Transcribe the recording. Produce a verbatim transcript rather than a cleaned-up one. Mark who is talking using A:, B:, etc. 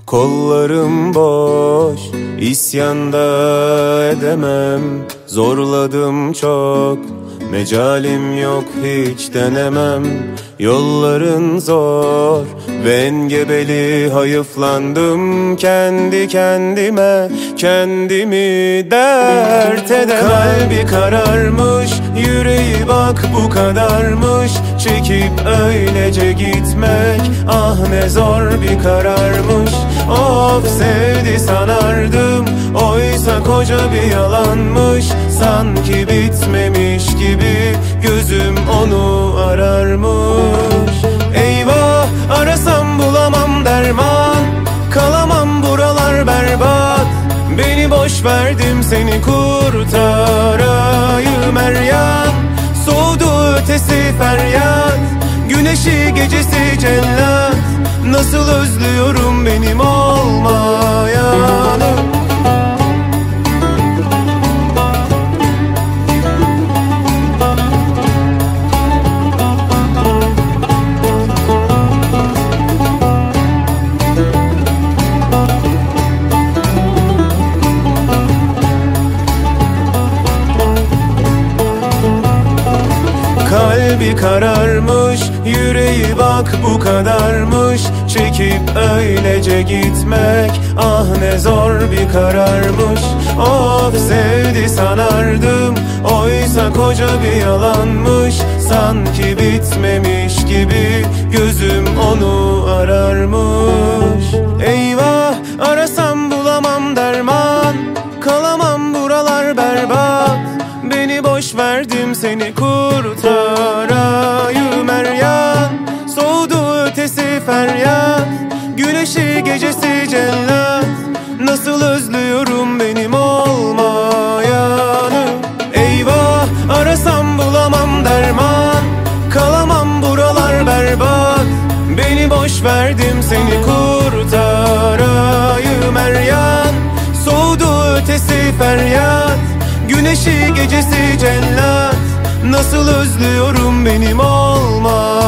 A: Kollarım boş, isyanda edemem. Zorladım çok, mecalim yok hiç denemem. Yolların zor ve engebeli, hayıflandım kendi kendime. Kendimi dert edemem. Kalbi kararmış, yüreği bak bu kadarmış. Çekip öylece gitmek, ah ne zor bir kararmış. Of, sevdi sanardım, oysa koca bir yalanmış. Sanki bitmemiş gibi gözüm onu ararmış. Eyvah, arasam bulamam derman, kalamam buralar berbat. Beni boş verdim, seni kurtarayım er yan. Soğudu ötesi feryat, güneşi gecesi cellat. Nasıl özlüyorum benim olmayanı. Kalbi kararmış, yüreği bak bu kadarmış. Çekip öylece gitmek, ah ne zor bir kararmış. Of, sevdi sanardım, oysa koca bir yalanmış. Sanki bitmemiş gibi gözüm onu ararmış. Eyvah, arasam bulamam derman, kalamam buralar berbat. Beni boş verdim, seni kurtarayım er yan. Soğudu ötesi feryat, güneşi gecesi cellat. Nasıl özlüyorum benim olmayanı. Eyvah, arasam bulamam derman, kalamam buralar berbat. Beni boş verdim, seni kurtarayım er yan. Soğudu ötesi feryat, güneşi gecesi cellat. Nasıl özlüyorum benim olma.